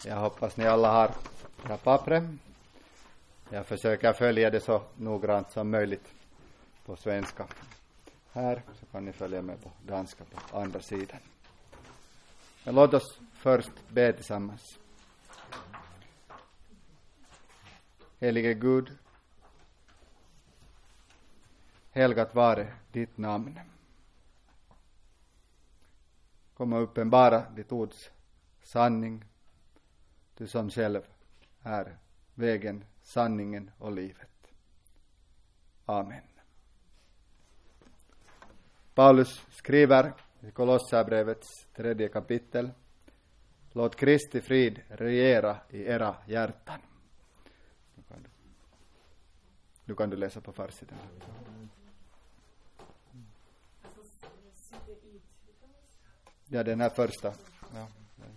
Jag hoppas ni alla har era papper. Jag försöker följa det så noggrant som möjligt på svenska. Här så kan ni följa med på danska på andra sidan. Men låt oss först be tillsammans. Helige Gud, helgat vare ditt namn. Kom och uppenbara ditt ords sanning. Du som själv är vägen, sanningen och livet. Amen. Paulus skriver i Kolosserbrevets 3 kapitel: Låt Kristi frid regera i era hjärtan. Nu kan du läsa på farsidan. Ja, den här första. Ja.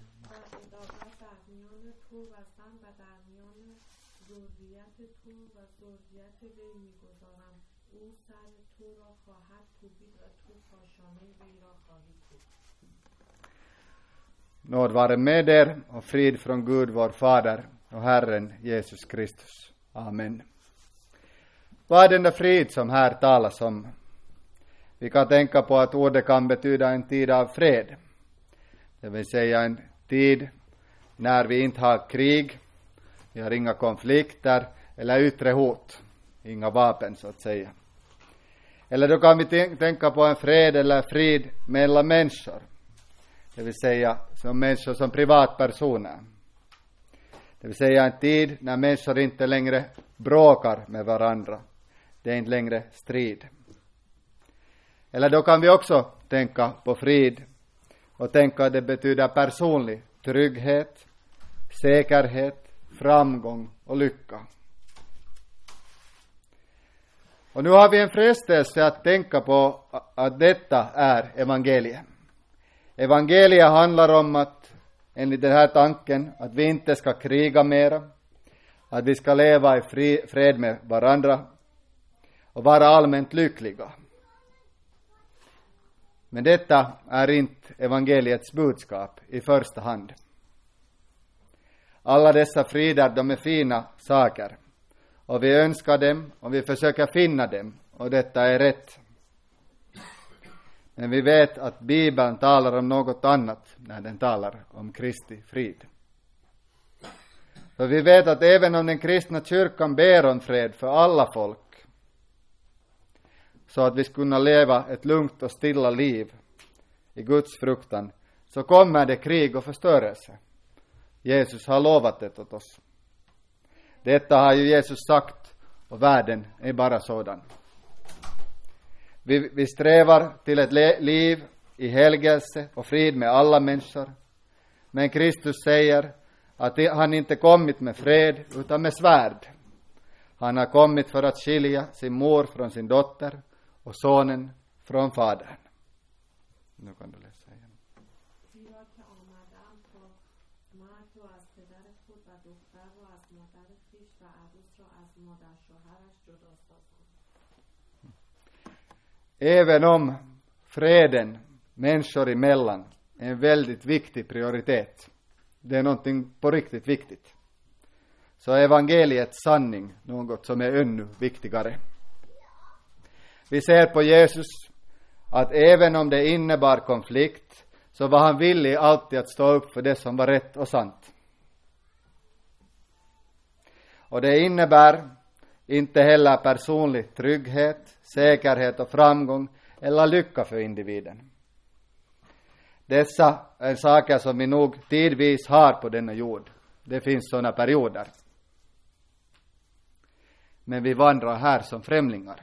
Nåd vare med er och frid från Gud vår Fader och Herren Jesus Kristus. Amen. Vad är den där frid som här talas om? Vi kan tänka på att ordet kan betyda en tid av fred. Det vill säga en tid när vi inte har krig, vi har inga konflikter eller yttre hot, inga vapen så att säga. Eller då kan vi tänka på en fred eller frid mellan människor. Det vill säga som människor som privatpersoner. Det vill säga en tid när människor inte längre bråkar med varandra. Det är inte längre strid. Eller då kan vi också tänka på frid och tänka att det betyder personlig trygghet, säkerhet, framgång och lycka. Och nu har vi en frestelse att tänka på att detta är evangeliet. Evangeliet handlar om att, enligt den här tanken, att vi inte ska kriga mera, att vi ska leva i fred med varandra och vara allmänt lyckliga. Men detta är inte evangeliets budskap i första hand. Alla dessa frider, de är fina saker. Och vi önskar dem och vi försöker finna dem. Och detta är rätt. Men vi vet att Bibeln talar om något annat när den talar om Kristi frid. För vi vet att även om den kristna kyrkan ber om fred för alla folk, så att vi ska kunna leva ett lugnt och stilla liv i Guds fruktan, så kommer det krig och förstörelse. Jesus har lovat det åt oss. Detta har ju Jesus sagt och världen är bara sådan. Vi strävar till ett liv i helgelse och frid med alla människor. Men Kristus säger att han inte kommit med fred utan med svärd. Han har kommit för att skilja sin mor från sin dotter och sonen från fadern. Nu kan du läsa igen. Även om freden människor emellan är en väldigt viktig prioritet, det är någonting på riktigt viktigt, så är evangeliets sanning något som är ännu viktigare. Vi ser på Jesus att även om det innebar konflikt, så var han villig alltid att stå upp för det som var rätt och sant. Och det innebär inte heller personlig trygghet, säkerhet och framgång eller lycka för individen. Dessa är saker som vi nog tidvis har på denna jord. Det finns sådana perioder. Men vi vandrar här som främlingar.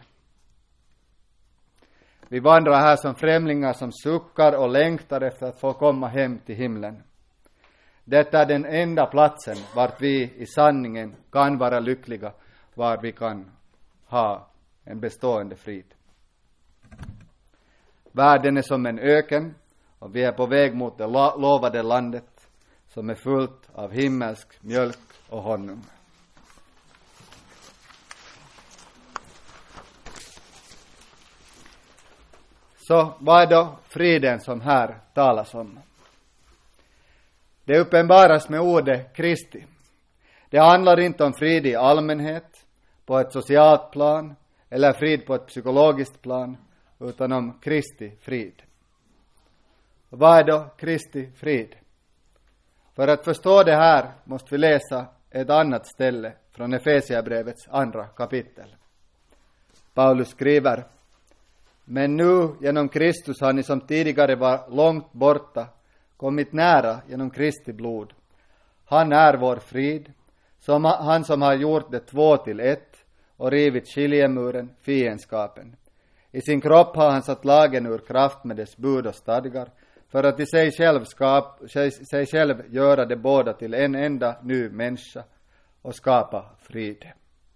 Vi vandrar här som främlingar som suckar och längtar efter att få komma hem till himlen. Detta är den enda platsen vart vi i sanningen kan vara lyckliga, var vi kan ha en bestående frid. Världen är som en öken och vi är på väg mot det lovade landet som är fullt av himmelsk mjölk och honung. Så vad är då friden som här talas om? Det uppenbaras med ordet Kristi. Det handlar inte om frid i allmänhet, på ett socialt plan, eller frid på ett psykologiskt plan, utan om Kristi frid. Och vad är då Kristi frid? För att förstå det här måste vi läsa ett annat ställe från Efesierbrevets 2 kapitel. Paulus skriver: Men nu genom Kristus har ni som tidigare var långt borta kommit nära genom Kristi blod. Han är vår frid, han som har gjort det 2 till 1 och rivit skiljemuren, fiendskapen. I sin kropp har han satt lagen ur kraft med dess bud och stadgar, för att i sig själv göra det båda till en enda ny människa och skapa frid.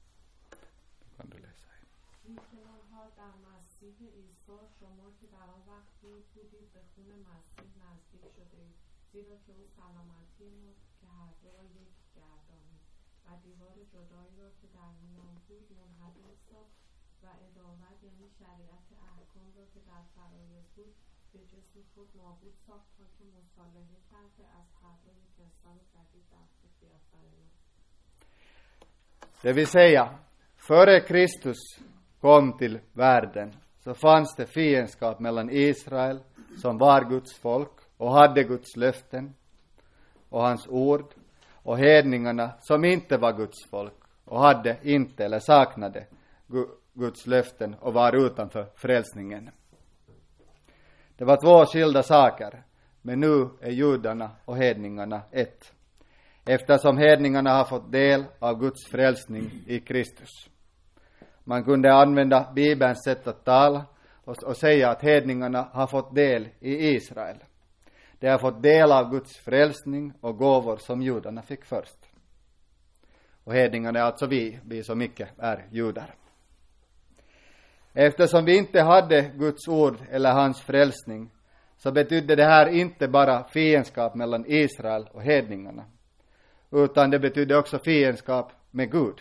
Det vill säga, före Kristus kom till världen så fanns det fiendskap mellan Israel, som var Guds folk och hade Guds löften och hans ord, och hedningarna som inte var Guds folk och hade inte eller saknade Guds löften och var utanför frälsningen. Det var 2 skilda saker, men nu är judarna och hedningarna ett, eftersom hedningarna har fått del av Guds frälsning i Kristus. Man kunde använda Bibelns sätt att tala och säga att hedningarna har fått del i Israel. De har fått del av Guds frälsning och gåvor som judarna fick först. Och hedningarna är alltså vi som icke är judar. Eftersom vi inte hade Guds ord eller hans frälsning, så betydde det här inte bara fiendskap mellan Israel och hedningarna, utan det betydde också fiendskap med Gud.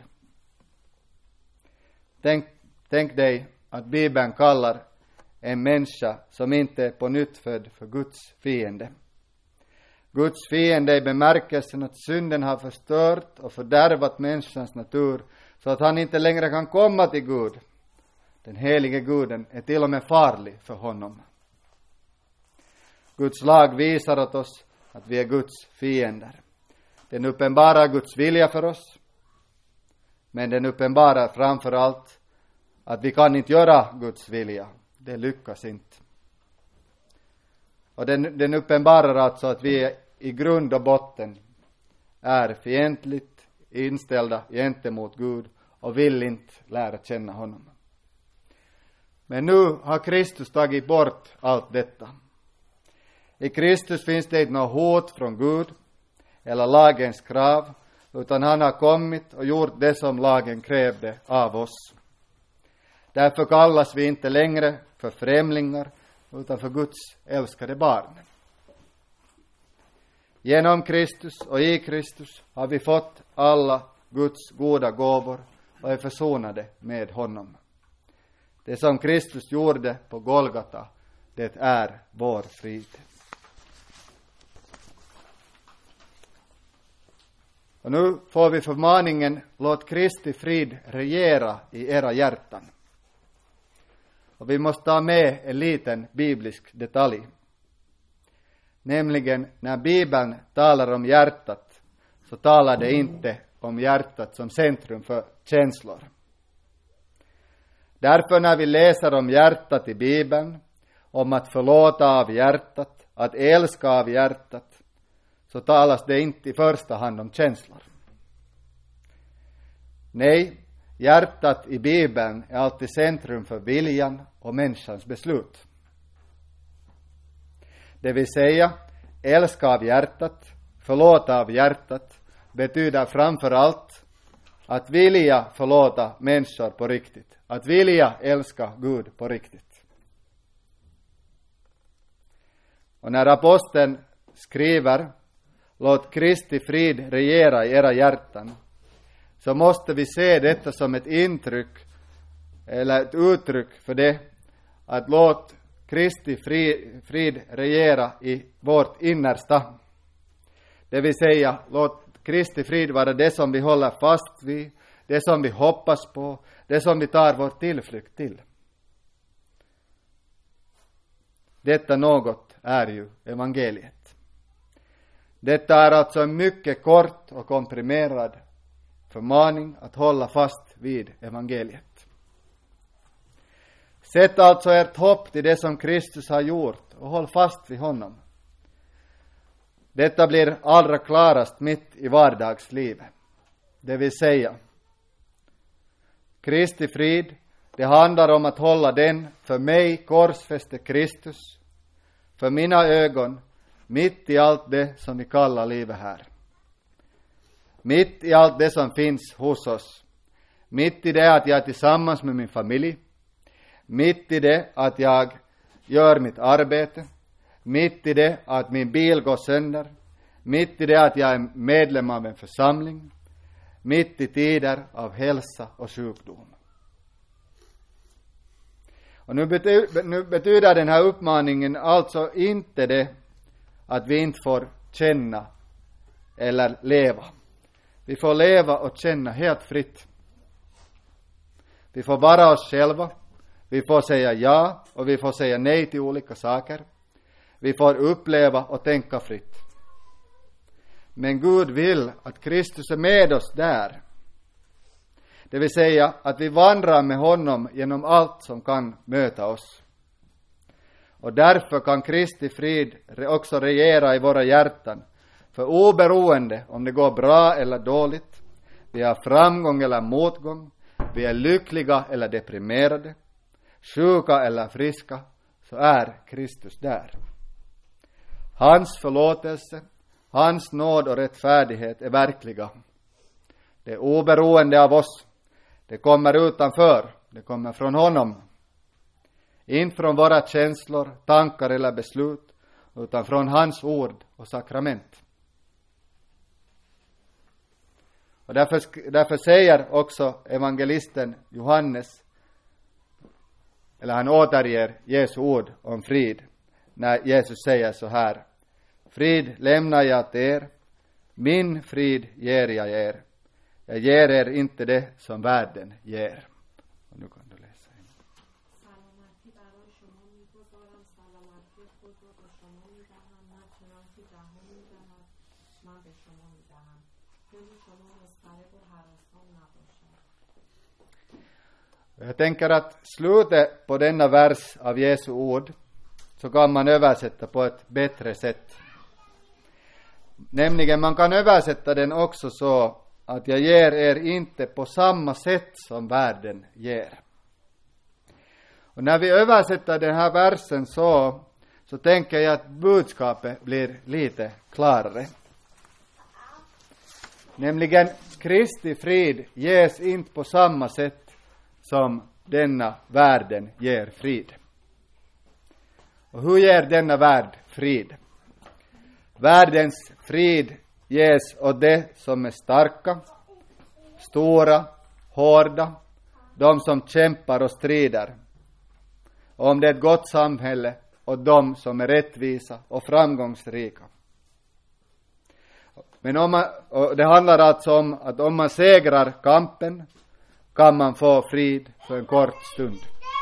Tänk dig att Bibeln kallar en människa som inte är på nytt född för Guds fiende. Guds fiende i bemärkelsen att synden har förstört och fördärvat människans natur så att han inte längre kan komma till Gud. Den helige Guden är till och med farlig för honom. Guds lag visar åt oss att vi är Guds fiender. Den uppenbarar Guds vilja för oss, men den uppenbarar framför allt att vi kan inte göra Guds vilja. Det lyckas inte. Och den uppenbarar alltså att vi i grund och botten är fientligt inställda gentemot Gud och vill inte lära känna honom. Men nu har Kristus tagit bort allt detta. I Kristus finns det inte något hot från Gud eller lagens krav, utan han har kommit och gjort det som lagen krävde av oss. Därför kallas vi inte längre för främlingar, utan för Guds älskade barn. Genom Kristus och i Kristus har vi fått alla Guds goda gåvor och är försonade med honom. Det som Kristus gjorde på Golgata, det är vår frid. Och nu får vi förmaningen: låt Kristi frid regera i era hjärtan. Och vi måste ta med en liten biblisk detalj. Nämligen när Bibeln talar om hjärtat, så talar det inte om hjärtat som centrum för känslor. Därför när vi läser om hjärtat i Bibeln, om att förlåta av hjärtat, att älska av hjärtat, så talas det inte i första hand om känslor. Nej, hjärtat i Bibeln är alltid centrum för viljan och människans beslut. Det vill säga, älska av hjärtat, förlåta av hjärtat, betyder framför allt att vilja förlåta människor på riktigt. Att vilja älska Gud på riktigt. Och när aposteln skriver: låt Kristi frid regera i era hjärtan, så måste vi se detta som ett intryck eller ett uttryck för det, att låt Kristi frid regera i vårt innersta. Det vill säga, låt Kristi frid vara det som vi håller fast vid, det som vi hoppas på, det som vi tar vår tillflykt till. Detta något är ju evangeliet. Detta är alltså en mycket kort och komprimerad förmaning att hålla fast vid evangeliet. Sätt alltså ert hopp till det som Kristus har gjort och håll fast vid honom. Detta blir allra klarast mitt i vardagslivet. Det vill säga, Kristi frid, det handlar om att hålla den för mig korsfäste Kristus, för mina ögon, mitt i allt det som vi kallar livet här. Mitt i allt det som finns hos oss. Mitt i det att jag är tillsammans med min familj. Mitt i det att jag gör mitt arbete. Mitt i det att min bil går sönder. Mitt i det att jag är medlem av en församling. Mitt i tider av hälsa och sjukdom. Och nu betyder den här uppmaningen alltså inte det att vi inte får känna eller leva. Vi får leva och känna helt fritt. Vi får vara oss själva. Vi får säga ja och vi får säga nej till olika saker. Vi får uppleva och tänka fritt. Men Gud vill att Kristus är med oss där. Det vill säga att vi vandrar med honom genom allt som kan möta oss. Och därför kan Kristi frid också regera i våra hjärtan. För oberoende om det går bra eller dåligt, vi har framgång eller motgång, vi är lyckliga eller deprimerade, sjuka eller friska, så är Kristus där. Hans förlåtelse, hans nåd och rättfärdighet är verkliga. Det är oberoende av oss. Det kommer utanför, det kommer från honom. Inte från våra känslor, tankar eller beslut, utan från hans ord och sakrament. Och därför säger också evangelisten Johannes, eller han återger Jesu ord om frid, när Jesus säger så här: frid lämnar jag till er, min frid ger jag er. Jag ger er inte det som världen ger. Och nu kan du läsa in. Jag tänker att slutet på denna vers av Jesu ord så kan man översätta på ett bättre sätt. Nämligen man kan översätta den också så att jag ger er inte på samma sätt som världen ger. Och när vi översätter den här versen så tänker jag att budskapet blir lite klarare. Nämligen Kristi frid ges inte på samma sätt som denna världen ger frid. Och hur ger denna värld frid? Världens frid ges åt det som är starka, stora, hårda, de som kämpar och strider. Och om det är ett gott samhälle och de som är rättvisa och framgångsrika. Men det handlar alltså om att om man segrar kampen kan man få frid för en kort stund.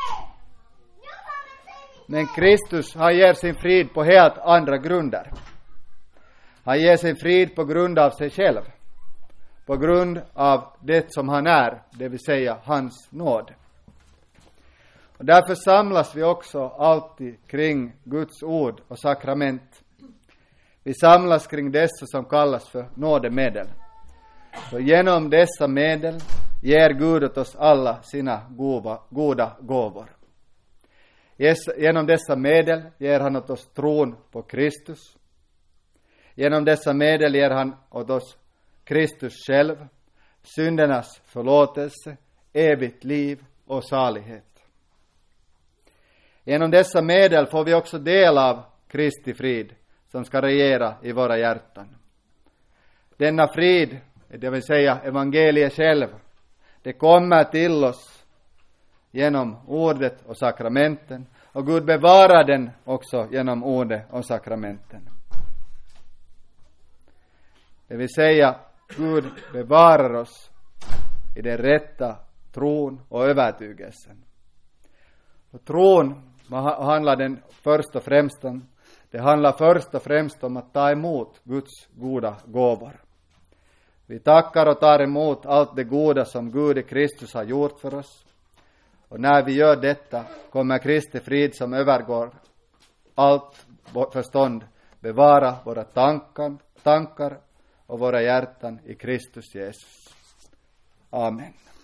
Men Kristus, han ger sin frid på helt andra grunder. Han ger sin frid på grund av sig själv. På grund av det som han är, det vill säga hans nåd. Och därför samlas vi också alltid kring Guds ord och sakrament. Vi samlas kring dessa som kallas för nådemedel. Så genom dessa medel ger Gud åt oss alla sina goda gåvor. Genom dessa medel ger han åt oss tron på Kristus. Genom dessa medel ger han åt oss Kristus själv, syndernas förlåtelse, evigt liv och salighet. Genom dessa medel får vi också del av Kristi frid som ska regera i våra hjärtan. Denna frid, det vill säga evangeliet själv, det kommer till oss genom ordet och sakramenten. Och Gud bevarar den också genom ordet och sakramenten. Det vill säga, Gud bevarar oss i den rätta tron och övertygelsen. Och tron handlar den först och främst om. Det handlar först och främst om att ta emot Guds goda gåvor. Vi tackar och tar emot allt det goda som Gud i Kristus har gjort för oss. Och när vi gör detta kommer Kristi frid som övergår allt förstånd bevara våra tankar och våra hjärtan i Kristus Jesus. Amen.